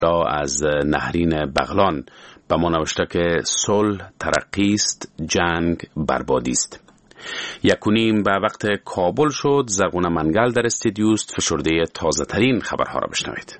از نهرین بغلان به ما نوشته که صلح ترقی است، جنگ بربادی است. 1:30 به وقت کابل شد. زرغونه منگل در استودیوست. فشرده تازه ترین خبرها را بشنوید.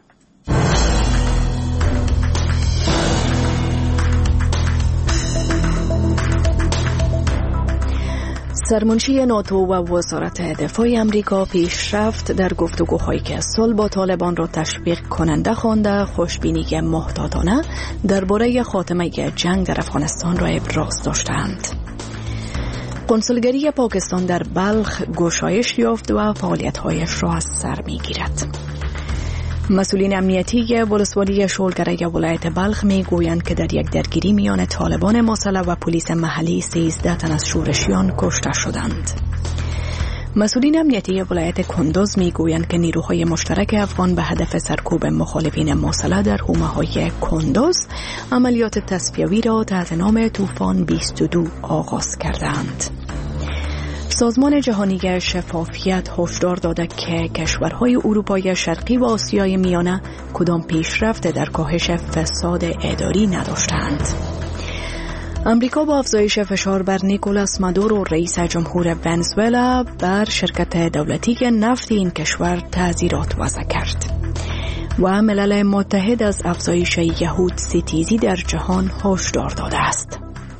سرمنشی ناتو و وزارت دفاع امریکا پیشرفت در گفتگوهایی که صلح با طالبان را تشویق کننده خوانده خوشبینی محتاطانه درباره خاتمه جنگ در افغانستان را ابراز داشتند. کنسولگری پاکستان در بلخ گشایش یافت و فعالیت‌هایش را از سر می‌گیرد. مسئولین امنیتی ولسوالی شولگره ولایت بلخ میگویند که در یک درگیری میان طالبان مسلح و پلیس محلی 13 تن از شورشیان کشته شدند. مسئولین امنیتی ولایت کندوز میگویند که نیروهای مشترک افغان به هدف سرکوب مخالفین مسلح در حومه‌های کندوز عملیات تصفیوی را تحت نام طوفان 22 آغاز کردند. سازمان جهانی شفافیت هشدار داده که کشورهای اروپای شرقی و آسیای میانه کدام پیشرفت در کاهش فساد اداری نداشتند. امریکا با افزایش فشار بر نیکولاس مادورو رئیس جمهور ونزوئلا بر شرکت دولتی نفت این کشور تعزیرات وضع کرد. و ملل متحد از افزایش یهود ستیزی در جهان هشدار داده است.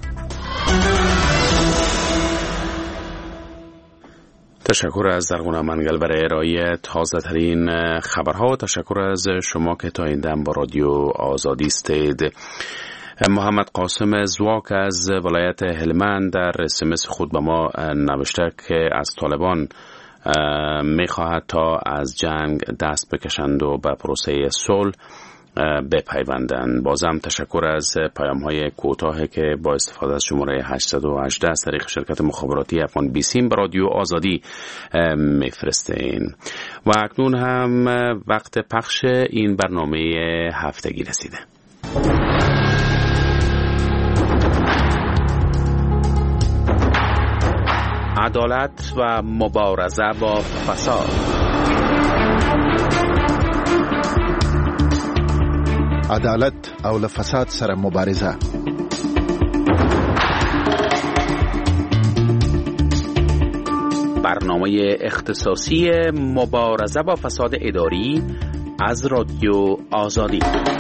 تشکر از زرغونه منگل برای ارائه تازه ترین خبرها و تشکر از شما که تا این دم با رادیو آزادی استید. محمد قاسم زواک از ولایت هلمند در SMS خود به ما نوشته که از طالبان میخواهد تا از جنگ دست بکشند و به پروسه صلح بپیوندند. بازم تشکر از پیام‌های کوتاهی که با استفاده از شماره 818 از طریق شرکت مخابراتی افغان بیسیم به رادیو آزادی میفرستین. و اکنون هم وقت پخش این برنامه هفتگی رسیده. عدالت و مبارزه با فساد. عدالت او له فساد سره مبارزه. برنامه اختصاصی مبارزه با فساد اداری از رادیو آزادی.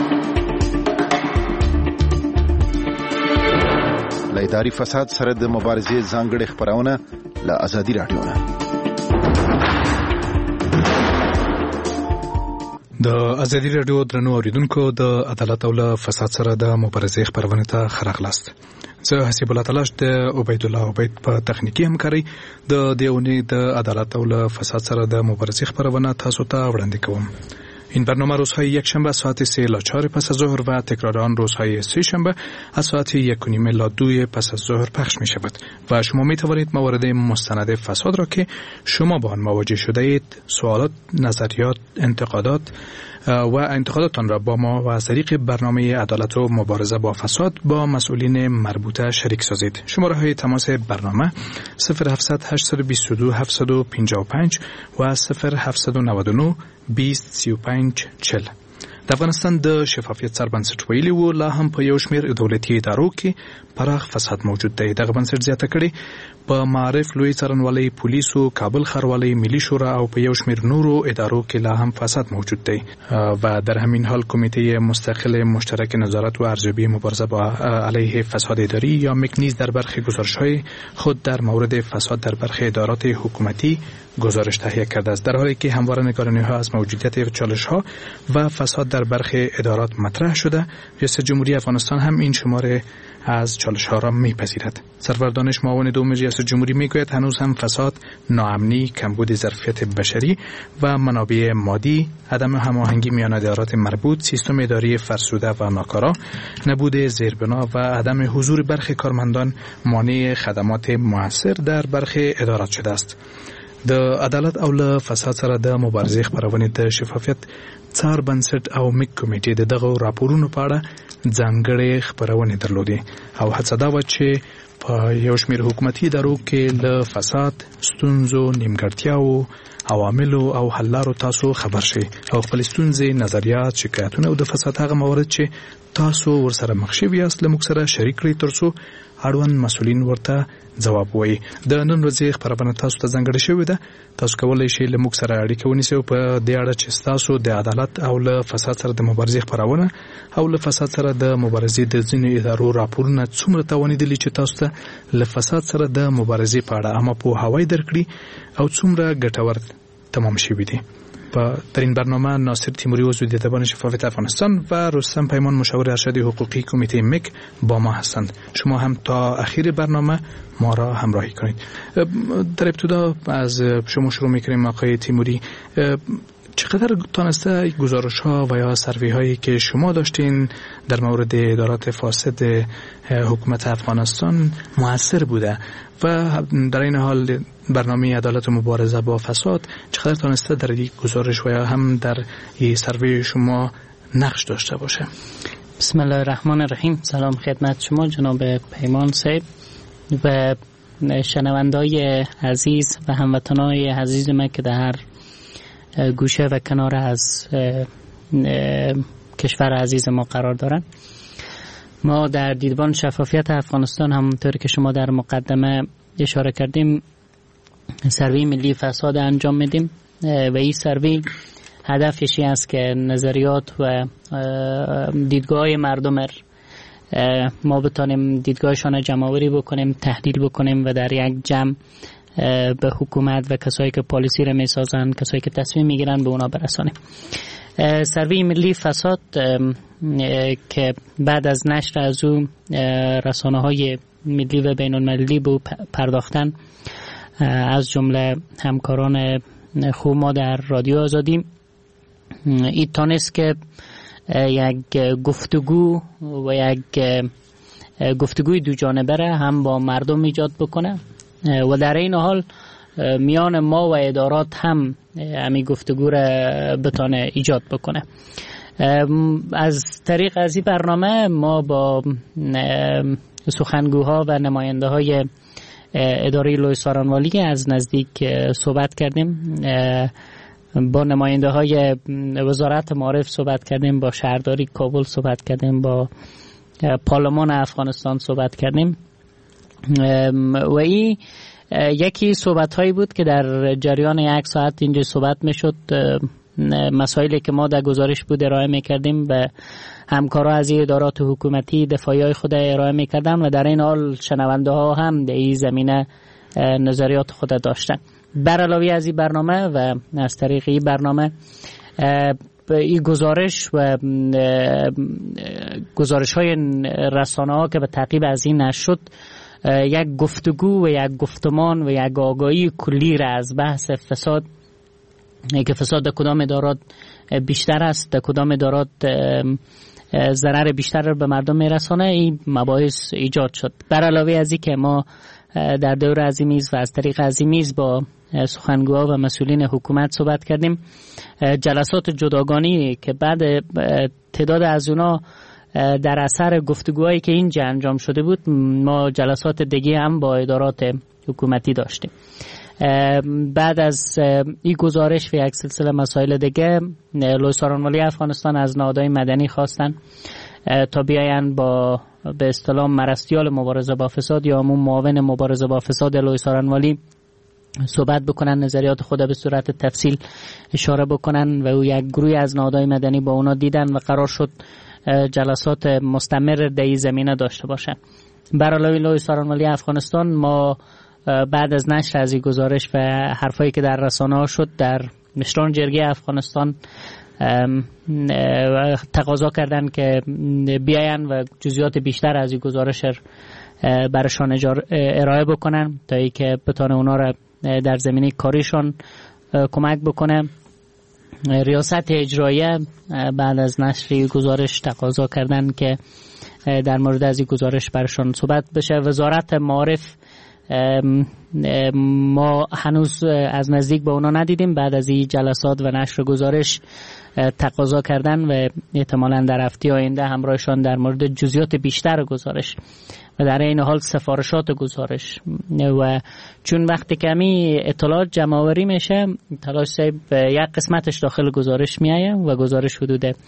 له اداري فساد سره د مبارزې ځانګړې خبرونه له آزادي رادیو نه. د ازادي رادیو درنو اوریدونکو د عدالت او له فساد سره د مبارزې خبرونه ته خراغلاست. زه حسیب الله تلاش د عبید الله عبید په تخنیکی همکاري د دیونی د عدالت او له فساد سره د مبارزې خبرونه تاسو ته وړاندې کوم. این برنامه روزهای یکشنبه ساعت 3 الی 4 پس از ظهر و تکرار آن روزهای سه شنبه از ساعت 1:30 الی 2 پس از ظهر پخش می شود و شما می توانید موارد مستند فساد را که شما با آن مواجه شده اید، سوالات، نظریات، انتقادات و انتقاداتان را با ما و از طریق برنامه عدالت و مبارزه با فساد با مسئولین مربوطه شریک سازید. شماره های تماس برنامه 0700 822 755 و 0799 20 35 40. د افغانستان د شفافیت سربنسټ ویلي وو لا هم په یو شمېر دولتي ادارو کې پراخ فساد موجود دی. دغه بنسټ زیاته کړي په معارف، لوی څارنوالۍ، پولیسو، کابل ښاروالۍ، ملي شورا او په یو شمېر نورو ادارو کې لا هم فساد موجود دی و در همین حال کمیته مستقل مشترک نظارت و ارزیابی مبارزه با علیه فساد اداری یا مکنیز در برخی گزارش‌های خود در مورد فساد در برخی ادارات حکومتی گزارش تهیه کرده است، در حالی که همواره نگرانی‌ها از موجودیت چالش‌ها و فساد در برخی ادارات مطرح شده. ریاست جمهوری افغانستان هم این شماره از چالش‌ها را می‌پذیرد. سرور دانش معاون دوم ریاست جمهوری میگوید هنوز هم فساد، ناامنی، کمبود ظرفیت بشری و منابع مادی، عدم هماهنگی میان ادارات مربوط، سیستم اداری فرسوده و ناکارا، نبود زیربنا و عدم حضور برخی کارمندان مانع خدمات مؤثر در برخی ادارات شده است. د عدالت او له فساد سره د مبارزې خبرونه د شفافیت څار بنسټ او میک کمیټې د دغه راپورونو په اړه ځانګړې خبرونه درلودې او هڅه دا و چې په یو شمېر حکومتي ادارو کې له فساد، ستونزو، نیمګړتیاو عواملو او حل لارو تاسو خبر شئ او خپل ستونزې، نظریات، شکایتونه او د فساد هغه موارد چې تاسو ورسره مخ شوي یاست له موږ سره شریک کړئ ترڅو اړوند مسؤلین ورته ځواب وایي. د نن ورځې خبرونه تاسو ته ځانګړې شوې ده. تاسو کولی شئ له موږ سره اړیکه ونیسئ په دې اړه چې تاسو د عدالت او له فساد سره د مبارزې خبرونه او له فساد سره د مبارزې د ځینو ادارو راپورونه څومره توانیدلي چې تاسو ته له فساد سره د مبارزې په اړه عامه پوهاوی درکړي او څومره ګټور تمام شوي دي. در این برنامه ناصر تیموری عضو دیدبان شفافیت افغانستان و رستم پیمان مشاور ارشد حقوقی کمیته مک با ما هستند. شما هم تا اخیر برنامه ما را همراهی کنید. در ابتدا از شما شروع می‌کنیم آقای تیموری. چقدر تانسته گزارش ها و یا سروی هایی که شما داشتین در مورد ادارات فاسد حکومت افغانستان مؤثر بوده و در این حال برنامه عدالت و مبارزه با فساد چقدر تانسته در این گزارش و یا هم در این سروی شما نقش داشته باشه؟ بسم الله الرحمن الرحیم. سلام خدمت شما جناب پیمان صاحب و شنوندای عزیز و هموطنای عزیز من که در هر گوشه و کنار از کشور عزیز ما قرار دارن. ما در دیدبان شفافیت افغانستان همونطور که شما در مقدمه اشاره کردیم سروی ملی فساد انجام میدیم و این سروی هدفش این است که نظریات و دیدگاه مردم ما بتانیم دیدگاهشان جمع‌آوری بکنیم، تحلیل بکنیم و در یک جمع به حکومت و کسایی که پالیسی را میسازن، کسایی که تصمیم میگیرن به اونا برسانیم. سروی ملی فساد که بعد از نشر از او رسانه‌های ملی و بین المللی به پرداختن از جمله همکاران خوب ما در رادیو آزادی این تانست که یک گفتگو و یک گفتگوی دو جانبه را هم با مردم ایجاد بکنه و در این حال میان ما و ادارات هم همین گفتگو را بتانه ایجاد بکنه. از طریق از این برنامه ما با سخنگوها و نماینده های اداره لوی سارانوالی از نزدیک صحبت کردیم، با نماینده های وزارت معارف صحبت کردیم، با شهرداری کابل صحبت کردیم، با پارلمان افغانستان صحبت کردیم و این یکی صحبت هایی بود که در جریان یک ساعت اینجا صحبت می شد. مسائلی که ما در گزارش بود ارائه می کردیم و همکارا از این ادارات حکومتی دفاعی های خود ارائه می کردن و در این حال شنونده ها هم در این زمینه نظریات خود داشتن. بر علاوه از این برنامه و از طریق این برنامه این گزارش و گزارش های رسانه ها که به تعقیب از این نشد یک گفتگو و یک گفتمان و یک آگاهی کلی را از بحث فساد که فساد در کدام ادارات بیشتر است، در کدام ادارات ضرر بیشتر را به مردم میرسانه، این مباحث ایجاد شد. بر علاوه از این که ما در دور از این میز و از طریق از این میز با سخنگوها و مسئولین حکومت صحبت کردیم. جلسات جداگانه که بعد تعداد از اونا در اثر گفتگوهایی که اینجا انجام شده بود ما جلسات دیگه هم با ادارات حکومتی داشتیم. بعد از این گزارش و یک سلسله مسائل دیگه لوی سارانوالی افغانستان از نهادهای مدنی خواستن تا بیاین با به اصطلاح مرستیال مبارزه با فساد یا همون معاون مبارزه با فساد لوی سارانوالی صحبت بکنن، نظریات خود به صورت تفصیل اشاره بکنن و او یک گروه از نهادهای مدنی با اونا دیدن و قرار شد جلسات مستمر در این زمینه داشته باشن. بر علاوه لوی سارانوالی افغانستان ما بعد از نشر از این گزارش و حرفایی که در رسانه ها شد در مشران جرگه افغانستان تقاضا کردن که بیاین و جزئیات بیشتر از این گزارش برشان ارائه بکنن تا ای که بتونه اونا را در زمینه کاریشان کمک بکنه. ریاست اجراییه بعد از نشر گزارش تقاضا کردن که در مورد از این گزارش برشان صحبت بشه. وزارت معارف ما هنوز از نزدیک با اونا ندیدیم، بعد از این جلسات و نشر گزارش تقاضا کردن و احتمالاً در هفته آینده همراهشان در مورد جزئیات بیشتر گزارش و در این حال سفارشات گزارش. و چون وقتی که همی اطلاعات جمع آوری میشه، تلاش صاحب یک قسمتش داخل گزارش میایه و گزارش حدود 70-80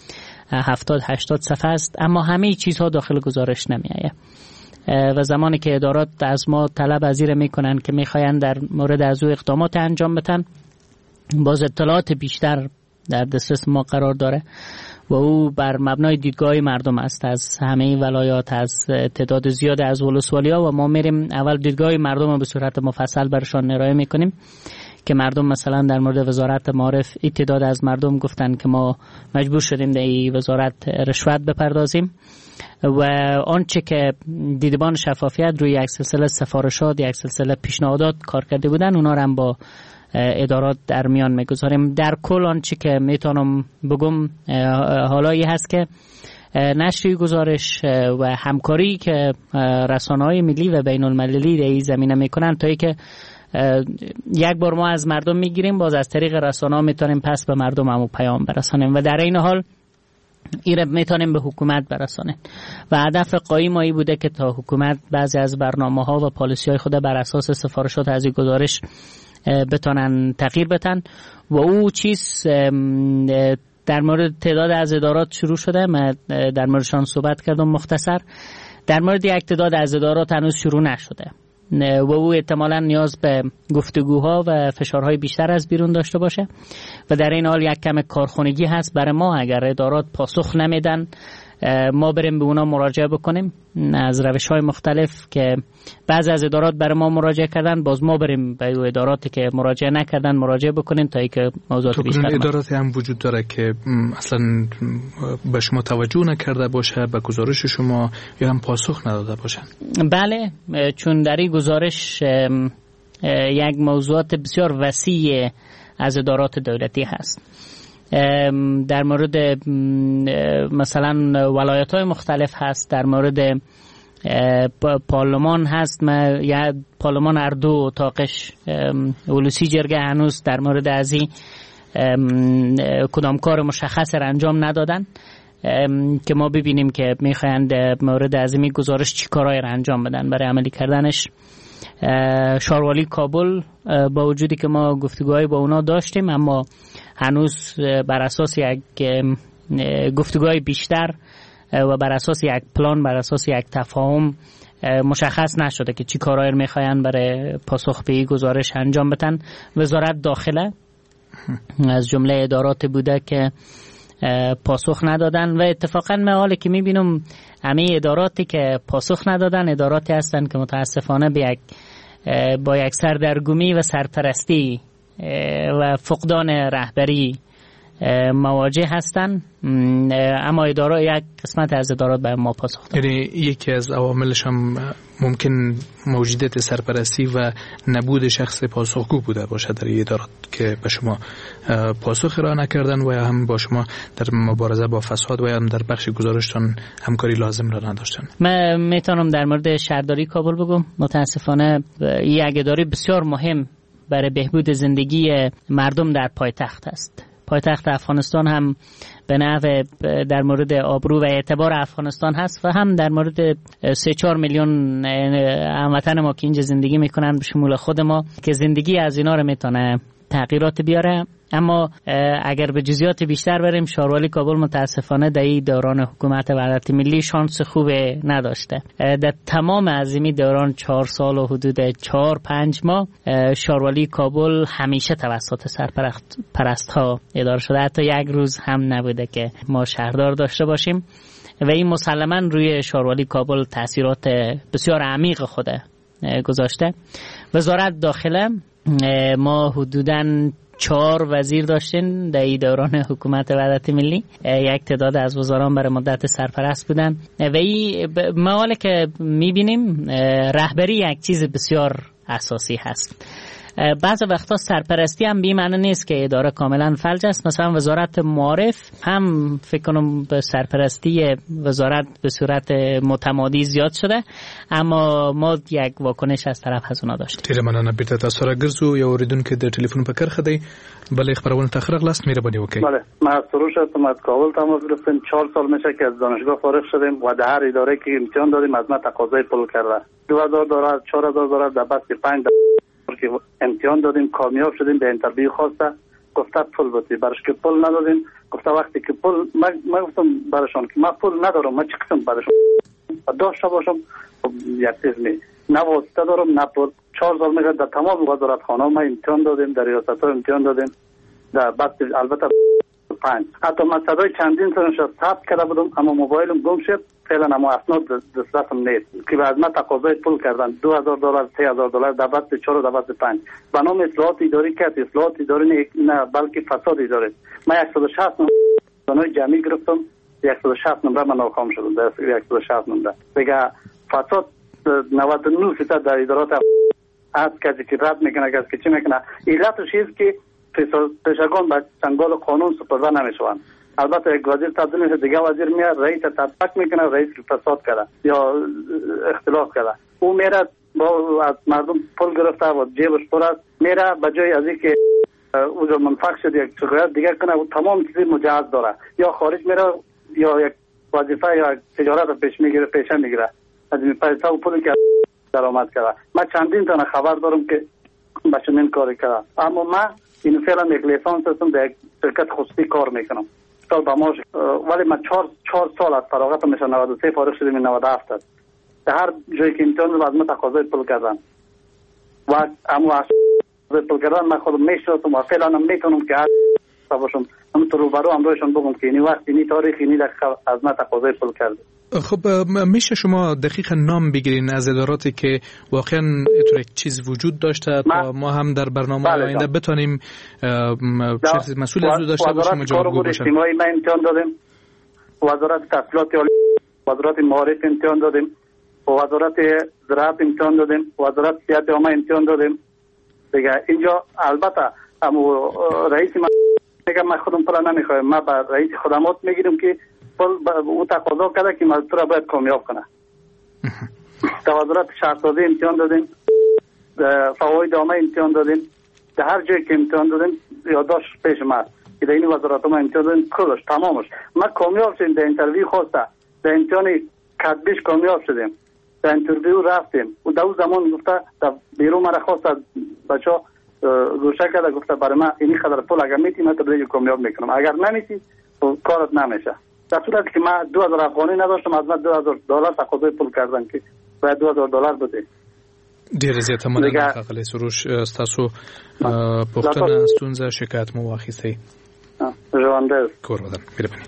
صفحه است، اما همه چیزها داخل گزارش نمیایه. و زمانی که ادارات از ما طلب ازیر میکنن که میخواین در مورد از او اقدامات انجام بدن، باز اطلاعات بیشتر در دسترس ما قرار داره و او بر مبنای دیدگاه مردم است، از همه ولایات، از تعداد زیاد از ولسوالی‌ها، و ما میریم اول دیدگاه مردم رو به صورت مفصل برشان ارائه میکنیم که مردم مثلا در مورد وزارت معارف تعداد از مردم گفتن که ما مجبور شدیم در این وزارت رشوت بپردازیم، و آنچه که دیدبان شفافیت روی یک سلسله سفارشات، یک سلسله پیشنهادات کار کرده بودن، اونا رو هم با ادارات در میان میگذاریم. در کل آنچه که میتونم بگم حالایی هست که نشر گزارش و همکاری که رسانه‌های ملی و بین المللی در این زمینه میکنن، تا ای که یک بار ما از مردم میگیریم، باز از طریق رسانه‌ها میتونیم پس به مردم همو پیام برسانیم و در این حال ایره میتونیم به حکومت برسانیم. و هدف قایم ای بوده که تا حکومت بعضی از برنامه‌ها و پالیسی‌های خود بر اساس سفارشات از این گزارش بتونن تغییر بدن. و او چیز در مورد تعداد از ادارات شروع شده، من در موردشان صحبت کردم مختصر. در مورد یک تعداد از ادارات هنوز شروع نشده و او احتمالاً نیاز به گفتگوها و فشارهای بیشتر از بیرون داشته باشه و در این حال یک کم کارخونگی هست برای ما. اگر ادارات پاسخ نمیدن، ما بریم به اونا مراجعه بکنیم از روش‌های مختلف که بعضی از ادارات برای ما مراجعه کردن، باز ما بریم به اداراتی که مراجعه نکردن مراجعه بکنیم تا اینکه موضوعات بیشتر. اداراتی هم وجود داره که اصلا به شما توجه نکرده باشه، به گزارش شما، یا هم پاسخ نداده باشن؟ بله، چون در این گزارش یک موضوعات بسیار وسیع از ادارات دولتی هست. در مورد مثلا ولایت‌های مختلف هست، در مورد پارلمان هست، یا پارلمان اردو اتاقش ولوسی جرگه هنوز در مورد ازی کدام کار مشخص را انجام ندادن که ما ببینیم که میخوایند مورد ازمی گزارش چی کارهای را انجام بدن برای عملی کردنش. شاروالی کابل با وجودی که ما گفتگوهای با اونا داشتیم، اما هنوز بر اساس یک گفتگوهای بیشتر و بر اساس یک پلان، بر اساس یک تفاهم مشخص نشده که چی کارهایی میخواین برای پاسخ به این گزارش انجام بدن. وزارت داخله از جمله ادارات بوده که پاسخ ندادن و اتفاقا من حالی که میبینم همه اداراتی که پاسخ ندادن اداراتی هستن که متاسفانه با یک سردرگمی و سرپرستی و فقدان رهبری مواجه هستن، اما یک قسمت از ادارات به ما پاسخ دادن. یعنی یکی از عواملش هم ممکن موجودیت سرپرستی و نبود شخص پاسخگو بوده باشه در ادارات که به شما پاسخ ارائه نکردن و یا هم با شما در مبارزه با فساد و یا هم در بخش گزارشتان همکاری لازم را نداشتن. من میتونم در مورد شهرداری کابل بگم. متاسفانه یک اداره بسیار مهم برای بهبود زندگی مردم در پایتخت است. پایتخت افغانستان هم به نحو در مورد آبرو و اعتبار افغانستان هست و هم در مورد 3-4 میلیون هموطن ما که اینجا زندگی میکنن به شمول خود ما که زندگی از اینا رو میتونه تغییرات بیاره. اما اگر به جزئیات بیشتر بریم، شاروالی کابل متاسفانه در این دوران حکومت وحدت ملی شانس خوب نداشته. در تمام عظیمی دوران 4 سال و حدود 4-5 ماه شاروالی کابل همیشه توسط سرپرست ها اداره شده. حتی یک روز هم نبوده که ما شهردار داشته باشیم و این مسلماً روی شاروالی کابل تاثیرات بسیار عمیق خود گذاشته. وزارت داخله ما حدوداً 4 وزیر داشتین در این دوران حکومت وحدت ملی. یک تعداد از وزران برای مدت سرپرست بودن و این مقاله که میبینیم رهبری یک چیز بسیار اساسی هست بعض وقتا سرپرستی هم بی معنی نیست که اداره کاملا فلج است. مثلا وزارت معارف هم فکر کنم به سرپرستی وزارت به صورت متمادی زیاد شده، اما ما یک واکنش از طرف از اونا داشتیم. تیر مننه بیرته تاسو را ګرځو یو اوریدونکو د ټلیفون په کرخه دی بلې خبرونه تاخیر غلاست مهرباني وکړئ. بله، من از سروش هستم، از کابل تماس گرفتیم. 4 سال میشه که از دانشگاه فارغ شدیم و در هر اداره که امتحان دادیم از ما تقاضای پول کرده. 2000 دلار 4000 دلار در بس 5 که امتحان دادیم کامیاب شدیم، به اینترویو خواسته گفته پول بدید، براش که پول ندادیم. گفته وقتی که پول من گفتم براشون که من پول ندارم، من چی قسم براشون داشته باشم یک چیز می نه واسطه دارم نه پول. 4 سال میگه در تمام وزارتخانه ما امتحان دادیم، در ریاست‌ها امتحان دادیم، در بعد البته 5 حتی من صدای چندین سالش ثبت کرده بودم، اما موبایلم گم شد. فعلا اما اسناد دسترسم نیست که از من تقاضای پول کردن 2000 دلار 3000 دلار در بعد 4 در بعد 5 به نام اصلاحات اداری کرد. اصلاحات اداری نه بلکه فساد اداری. من 160 نمره جمعی گرفتم، 160 نمره من ناکام شدم، در 160 نمره دیگه فساد 99% در ادارات از کسی که رد میکنه کسی که چی میکنه. علتش است که پیشگان به چنگال قانون سپرده نمیشوند. البته یک وزیر تبدیل میشه، دیگه وزیر میاد رئیس تطبیق میکنه، رئیس فساد کرده یا اختلاف کرده، او میره با از مردم پول گرفته و جیبش پر است، میره به جای از اینکه او منفعت شد یک شکایت دیگه کنه و تمام چیز مجهز داره، یا خارج میره یا یک وظیفه یا تجارت پیش میگیره، پیشه میگیره از این پیسه و پولی که درآمد کرده. من چندین تا خبر دارم که به چنین کاری کرده، اما من این فعلا یک لیسانس هستم، در یک شرکت خصوصی کار میکنم. سال با ما ولی من 4 سال از فراغت میشه 93 فارغ شدیم، 97 است. در هر جایی که امتحان از من تقاضای پول کردن و اما از پول کردن من خودم میشناسم و فعلا هم میتونم که باشم هم تو روبرو هم روشون بگم که این وقت این تاریخ این از من تقاضای پول کرده. خب میشه شما دقیقا نام بگیرین از اداراتی که واقعا اینطور یک چیز وجود داشته تا ما هم در برنامه آینده بتونیم مسئول از داشته باشیم و جوابگو باشیم. اجتماعی ما امتحان دادیم، وزارت تحصیلات عالی، وزارت معارف امتحان دادیم، وزارت زراعت امتحان دادیم، وزارت صحت عامه امتحان دادیم دیگه. اینجا البته اما رئیس ما میگه من خودم پول نمیخوایم، ما با رئیس خدمات میگیریم که او تقاضا کرده که مزدور را باید کامیاب کنه. در وزارت شهرسازی امتحان دادیم، فواید عامه امتحان دادیم، در هر جایی که امتحان دادیم یادداشت پیش ما که در این وزارت ما امتحان دادیم کلش تمامش. ما کامیاب شدیم، در اینترویو خواسته، در امتحان کتبیش کامیاب شدیم، در اینترویو رفتیم و در اون زمان گفته در بیرو مرا خواسته بچه گوشه کرده، گفته برای من اینی قدر پول اگر میتی من تبلیغ کامیاب میکنم، اگر نمیتی کارت نمیشه. در صورتی که من 2000 افغانی نداشتم از من 2000 دلار تقاضای پول کردن که باید 2000 دلار بده. ډیر زیاته مننه خغلی سروش، تاسو پوښتنه ستونزه شکایت مو واخیستئ. ژوندی کور ودان مهرباني.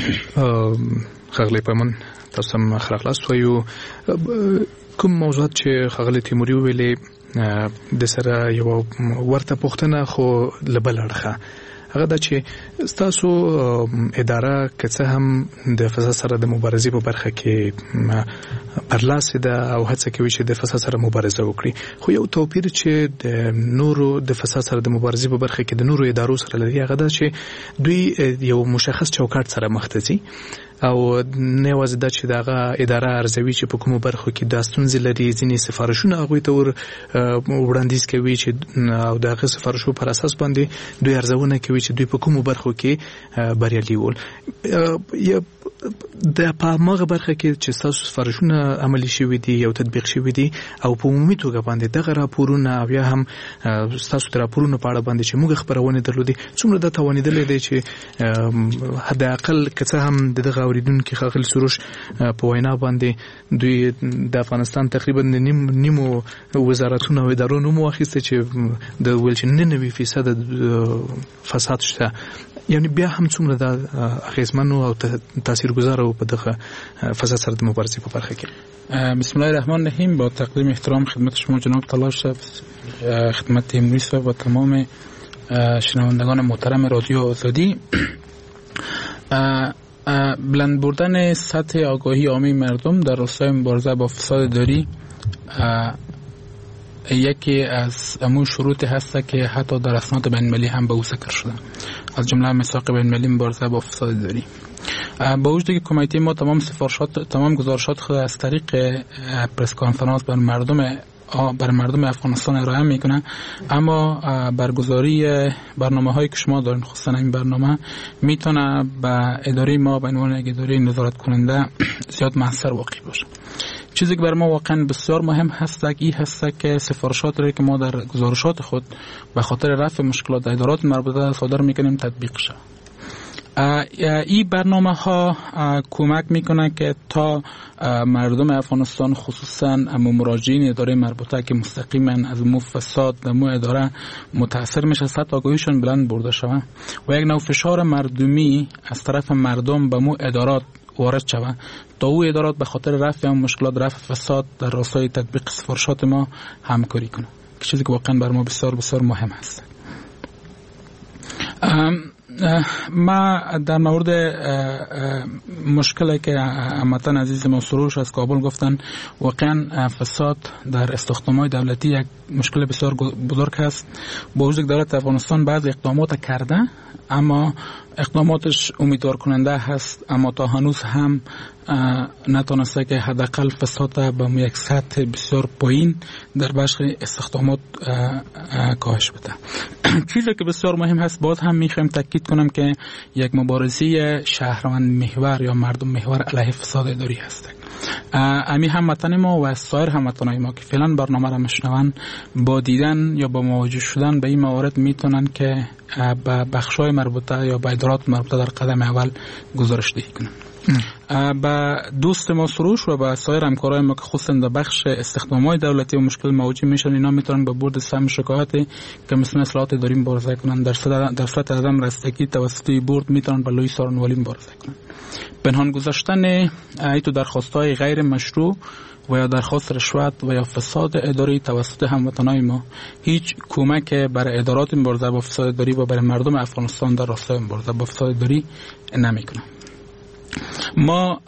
خغلی پمن تاسو هم خلاص وایو کوم موضوعات چې خغلی تیموري ویلې د سره یو ورته پوښتنه خو لبل اړخه هغه دا چې تاسو اداره که څه هم د فساد سره د مبارزې په برخه کې برلاسې ده او هڅه کوي چې د فساد سره مبارزه وکړي، خو یو توپیر چې د نورو د فساد سره د مبارزې په برخه کې د نورو ادارو سره لري هغه دا چې دوی یو مشخص چوکاټ سره مخ ته ځي او نه یوازې دا چې دغه اداره ارزوي چې په کومو برخو کې د ستونزې لري، ځینې سفارشونه هغوی ته وړاندیز کوي چې او دغه سفارشو پر اساس باندې دوی ارزونه کوي چې دوی په کومو برخو کې بریالي ول. د په مغه برخه کې چې تاسو سفارشونه عملي شوي دي او تطبیق شوي دي او په عمومي توګه باندې دغه راپورونه او یا هم تاسو د راپورونو په اړه باندې چې موږ خبرونه درلودي څومره د توانیدل دي چې حد اقل که څه هم دغه اوریدونکو خغل سروش په وینا باندې دوی د افغانستان تقریبا نیمو وزارتونو او ادارو مو واخیسته چې د ویل 99% فساد شته، یعنی بیا هم څومره د اغیزمنو او تاثیرگذار او په دغه فساد سره د مبارزې په برخه کې. بسم الله الرحمن الرحیم. با تقدیم احترام خدمت شما جناب تلاش، خدمت تیموری صاحب و تمام شنوندگان محترم رادیو آزادی، بلند بردن سطح آگاهی عامی مردم در راستای مبارزه با فساد اداری یکی از امون شروطی هست که حتی در اسناد بین‌المللی هم به او ذکر شده، از جمله میثاق بین‌المللی مبارزه با فساد اداری. با وجودی که کمیته ما تمام گزارشات خود از طریق پرس کنفرانس بر مردم افغانستان ارائه میکنه، اما برگزاری برنامه‌هایی که شما دارین، خصوصا این برنامه میتونه به اداره ما به عنوان اداره نظارت کننده زیاد موثر واقع باشه. چیزی که بر ما واقعا بسیار مهم هست این هست که سفارشات را که ما در گزارشات خود به خاطر رفع مشکلات در ادارات مربوطه صادر میکنیم تطبیق شه. این برنامه ها کمک میکنه که تا مردم افغانستان خصوصا مراجعین اداره مربوطه که مستقیما از مو فساد در مو اداره متاثر میشه سطح آگاهیشون بلند برده شود و یک نوع فشار مردمی از طرف مردم به مو ادارات وارد شود تا او ادارات به خاطر رفع مشکلات رفع فساد در راستای تطبیق سفارشات ما همکاری کنه، چیزی که واقعا بر ما بسیار بسیار مهم است. ما در مورد مشکلی که هموطن عزیز ما سروش از کابل گفتن، واقعا فساد در استخدامات دولتی یک مشکل بسیار بزرگ است. با وجود دولت افغانستان بعض اقدامات کرده اما اقداماتش امیدوار کننده هست، اما تا هنوز هم نتونسته که حداقل فساد به یک سطح بسیار پایین در بخش استخدامات کاهش بده. چیزی که بسیار مهم هست باز هم میخوایم تاکید کنم که یک مبارزه شهروند محور یا مردم محور علیه فساد اداری هست. امی هموطن ما و سایر هموطنان ما که فعلا برنامه را میشنون با دیدن یا با مواجه شدن به این موارد میتونن که به بخشای مربوطه یا به ادارات مربوطه در قدم اول گزارش دهی کنن. با دوست ما سروش و با سایر همکارای ما که خصوصا در بخش استخدامات دولتی و مشکل مواجه میشن، اینا میتونن به بورد سهم شکایتی که مثل اصلاحات اداری مبارزه کنن. در صورت عدم رستگی توسط بورد میتونن با لوی سارنوالی مبارزه کنن. پنهان گذاشتن ایتو درخواست‌های غیر مشروع و یا درخواست رشوت و یا فساد اداری توسط هموطنان ما هیچ کمک برای ادارات مبارزه با فساد اداری و برای مردم افغانستان در راستای مبارزه با فساد اداری نمیکنه. ما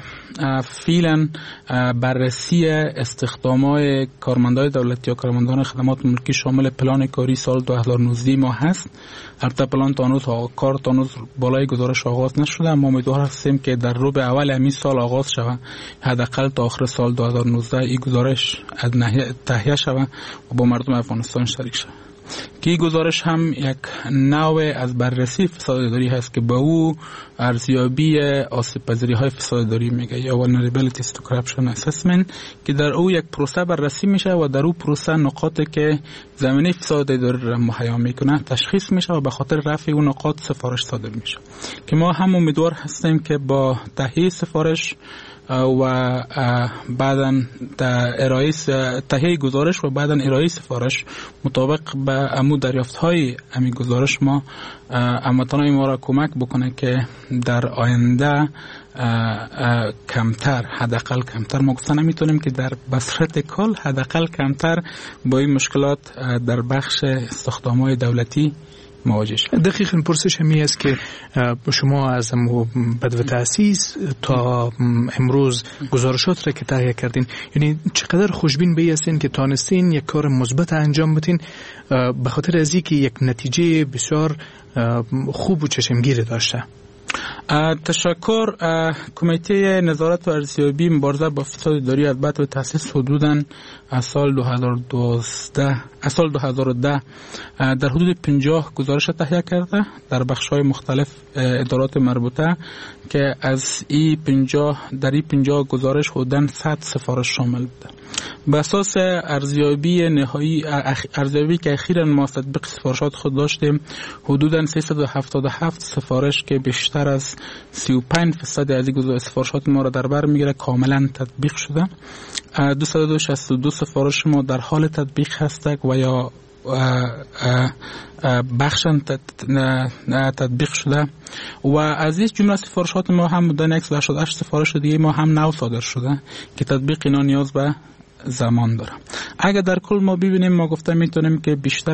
فعلا بررسی استخدامات کارمندان دولتی و کارمندان خدمات ملکی شامل پلان کاری سال 2019 ما هست. البته پلان تا هنوز بالای گزارش آغاز نشده، اما امیدوار هستیم که در ربع اول همین سال آغاز شود، حداقل تا آخر سال 2019 این گزارش از تهیه شود و با مردم افغانستان شریک شود. که این گزارش هم یک نوع از بررسی فساد اداری هست که به او ارزیابی آسیب پذیری های فساد اداری میگه یا vulnerabilities to corruption assessment، که در او یک پروسه بررسی میشه و در او پروسه نقاطی که زمینه فساد اداری را مهیا میکنه تشخیص میشه و به خاطر رفع اون نقاط سفارش صادر میشه. که ما هم امیدوار هستیم که با تهیه سفارش و بعداً تهیه گزارش و بعداً ارائه سفارش مطابق به امو دریافت‌های امی گزارش ما هموطنان ما را کمک بکنه که در آینده کمتر، حداقل کمتر، ما گفتن نمیتونیم که در بصرت کل حداقل کمتر با این مشکلات در بخش استخدامات دولتی مواجه شد. دقیقاً پرسش همی است که شما از بدو تأسیس تا امروز گزارشات را که تهیه کردین، یعنی چقدر خوشبین به هستین که تانستین یک کار مثبت انجام بدین به خاطر از اینکه یک نتیجه بسیار خوب و چشمگیر داشته؟ تشکر. کمیته نظارت و ارزیابی مبارزه با فساد اداری از بعد تأسیس حدوداً از سال 2010 در حدود 50 گزارش تهیه کرده در بخش‌های مختلف ادارات مربوطه که از در این 50 گزارش حدوداً 100 سفارش شامل بوده. به اساس ارزیابی که اخیراً ما تطبیق سفارشات خود داشتیم، حدوداً 377 سفارش که بیشتر از 35% از این سفارشات ما را در بر میگیره کاملا تطبیق شده. 262 سفارش ما در حال تطبیق هستند و یا بخشن تطبیق شده و از این جمله سفارشات ما هم بودن 188 سفارش دیگه ما هم نو صادر شده که تطبیق اینا نیاز به زمان داره. اگر در کل ما ببینیم، ما گفته میتونیم که بیشتر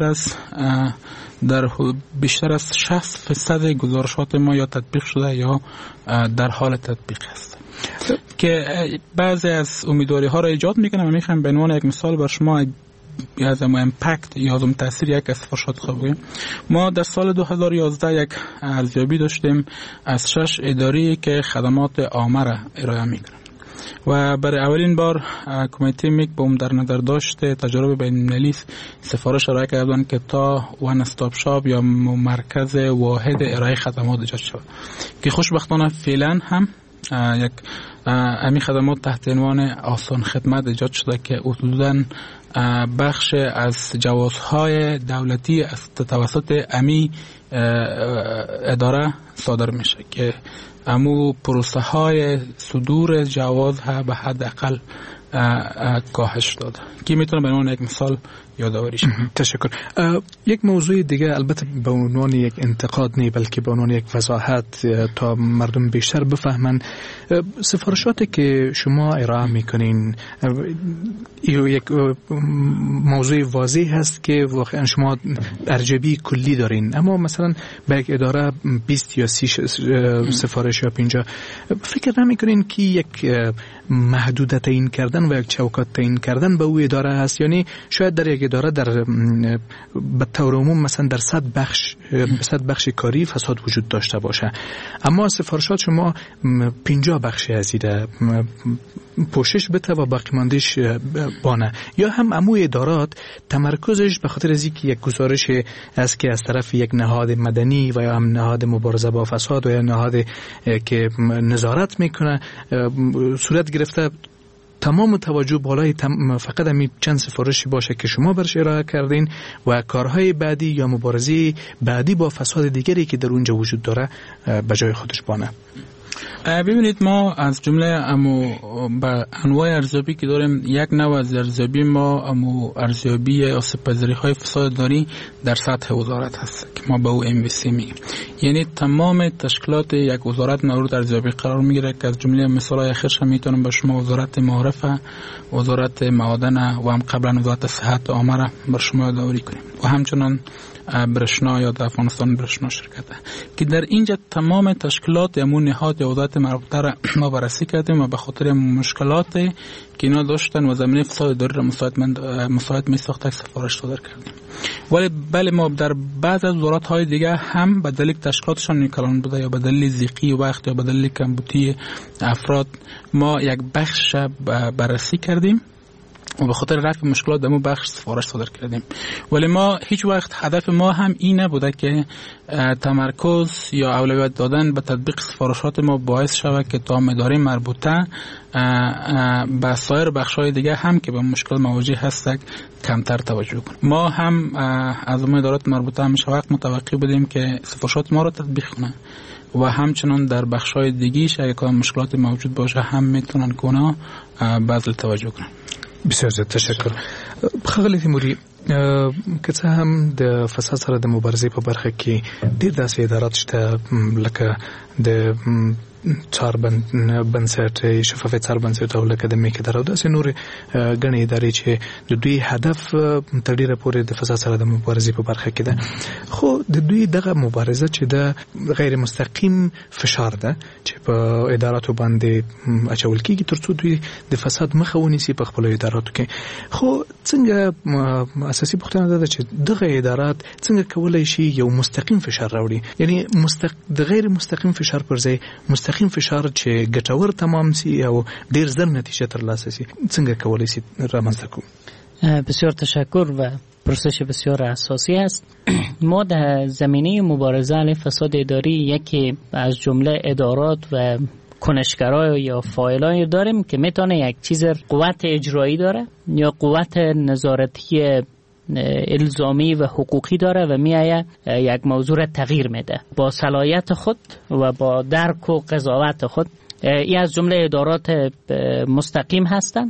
از 60% گزارشات ما یا تطبیق شده یا در حال تطبیق است. که بعضی از امیدواری ها را ایجاد میکنم و میخوام به عنوان یک مثال بر شما یازم امپکت یازم تاثیر یک از سفارشات خبری. ما در سال 2011 یک ارزیابی داشتیم از 6 اداره که خدمات عامه را ارائه میکنند و برای اولین بار کمیته میک بوم در نظر داشته تجربه بین‌المللی سفارش ارائه کردن که تا وان استاپ شاپ یا مرکز واحد ارائه خدمات ایجاد شود که خوشبختانه فعلا هم یک امی خدمات تحت عنوان آسان خدمت ایجاد شده که حدوداً بخش از جوازهای دولتی از توسط امی اداره صادر میشه که امو پروسه های صدور جواز ها به حد اقل کاهش داده که میتونه به عنوان یک مثال یادآوری شه. تشکر. یک موضوع دیگه البته به عنوان یک انتقاد نه بلکه به عنوان یک وضاحت تا مردم بیشتر بفهمن، سفارشاتی که شما ارائه میکنین یک موضوع واضح هست که واقعا شما ارجبی کلی دارین، اما مثلا به یک اداره 20 یا 30 سفارش یا 50 فکر نمیکنین که یک محدودیت تعیین کردن و یک چوکات تعیین کردن به او اداره هست؟ یعنی شاید در یک اداره در به طور عموم مثلا در 100 بخش کاری فساد وجود داشته باشه، اما سفارشات شما 50 بخش ازیده پوشش بده و باقی ماندهش بانه، یا هم امو ادارات تمرکزش به خاطر از اینکه یک گزارش است که از طرف یک نهاد مدنی و یا هم نهاد مبارزه با فساد و یا نهاد که نظارت میکنه صورت گرفته تمام توجه بالای فقط همین چند سفارشی باشه که شما برش ارائه کردین و کارهای بعدی یا مبارزه بعدی با فساد دیگری که در اونجا وجود داره به جای خودش بانه. ببینید ما از جمله با انواع ارزیابی که داریم، یک نوع از ارزیابی ما ارزیابی آسیب‌پذیری های فسادداری در سطح وزارت هست که ما به او MVC میگیم، یعنی تمام تشکیلات یک وزارت مورد ارزیابی قرار میگیره که از جمله مثالای اخیرش میتونم به شما وزارت معارفه، وزارت معادن و هم قبلا وزارت صحت عامه را بر شما یادآوری کنیم و همچنان برشنا یا در افغانستان برشنا شرکت که در اینجا تمام تشکیلات یا نهاد یا وزارت مربوطه را ما بررسی کردیم و به خاطر مشکلات که اینا داشتن و زمینه فساد اداری را مساعد می ساخت سفارش صادر کردیم. ولی بله ما در بعض از وزارت های دیگه هم به دلیل تشکیلاتشان نیکلان بوده یا به دلیل ضیقی وقت یا به دلیل کمبودی افراد ما یک بخش بررسی کردیم و به خاطر رفع مشکلات در اون بخش سفارش صادر کردیم. ولی ما هیچ وقت هدف ما هم این نبوده که تمرکز یا اولویت دادن به تطبیق سفارشات ما باعث شود که تا اداره مربوطه به سایر بخش‌های دیگه هم که به مشکل مواجه هستند کمتر توجه کنیم. ما هم از ادارات مربوطه همیشه وقت متوقع بودیم که سفارشات ما را تطبیق کنند و همچنان در بخش‌های دیگه‌اش اگه کدام مشکلات موجود باشه هم میتونن که اونا بذل توجه کنن. بسیار زیاد تشکر. خغلی تیموری که څه هم د فساد سره د مبارزې په برخه کې ډېر داسې ادارات شته لکه د څار بنسټ شفافیت څار بنسټ او لکه د میک اداره او داسې نور ګڼې ادارې چې د دوی هدف تر ډېره پورې د فساد سره د مبارزې په برخه کې ده، خو د دوی دغه مبارزه چې د غیر مستقیم فشار ده چې په اداراتو باندې اچول کېږي ترڅو دوی د فساد مخه ونیسي په خپلو اداراتو کې. خو څنګه اساسي پوښتنه ده چې دغه ادارات څنګه کولای شي یو مستقیم فشار راوړي، یعنی د غیر مستقیم فشار پر ځای مستقیم فشار چې ګټور تمام سي او ډیر زر نتیجه ترلاسه سي څنګه کولای سي رامنځته کوو؟ بسیار تشکر و پرسش بسیار اساسی است. ما در زمینه مبارزه علیه فساد اداری یکی از جمله ادارات و کنشگرای یا فاعلای داریم که میتونه یک چیز قوت اجرایی داره یا قوت نظارتی الزامی و حقوقی داره و میایه یک موضوع را تغییر میده با صلاحیت خود و با درک و قضاوت خود. این از جمله ادارات مستقیم هستند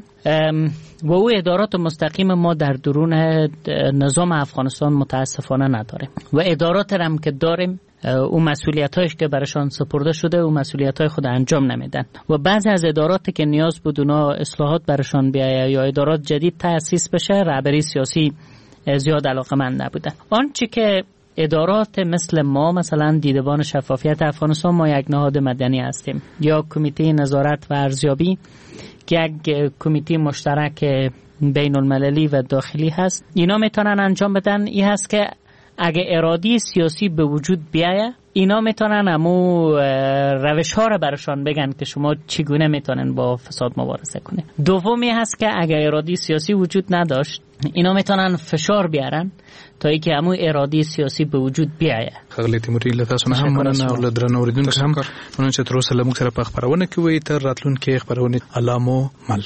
و او ادارات مستقیم ما در درون نظام افغانستان متاسفانه نداریم و ادارات هم که داریم او مسئولیت‌هایش که برشان سپرده شده او مسئولیت‌های خود انجام نمیدن و بعضی از اداراتی که نیاز بود اونا اصلاحات برشان بیایه یا ادارات جدید تأسیس بشه رهبری سیاسی زیاد علاقه‌مند نبودن. آنچه که ادارات مثل ما مثلا دیدبان شفافیت افغانستان ما یک نهاد مدنی هستیم یا کمیته نظارت و ارزیابی که یک کمیته مشترک بین المللی و داخلی هست. اینا میتونن انجام بدن. این هست که اگه اراده سیاسی به وجود بیایه، اینا میتونن امو روش ها رو برشان بگن که شما چگونه میتونن با فساد مبارزه کنه. دومی هست که اگه اراده سیاسی وجود نداشت، اینا میتونن فشار بیارن تا اینکه امو اراده سیاسی به وجود بیایه. خغلی تیموری لتاسو نه هم مننه او لدرنه اوریدونکو هم مننه چې تر اوسه له موږ سره په خپرونه کې وئ. تر راتلونکې خپرونې الله مو مل.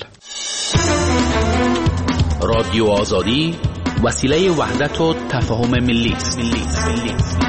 رادیو آزادی وسیله وحدت و تفاهم ملی است.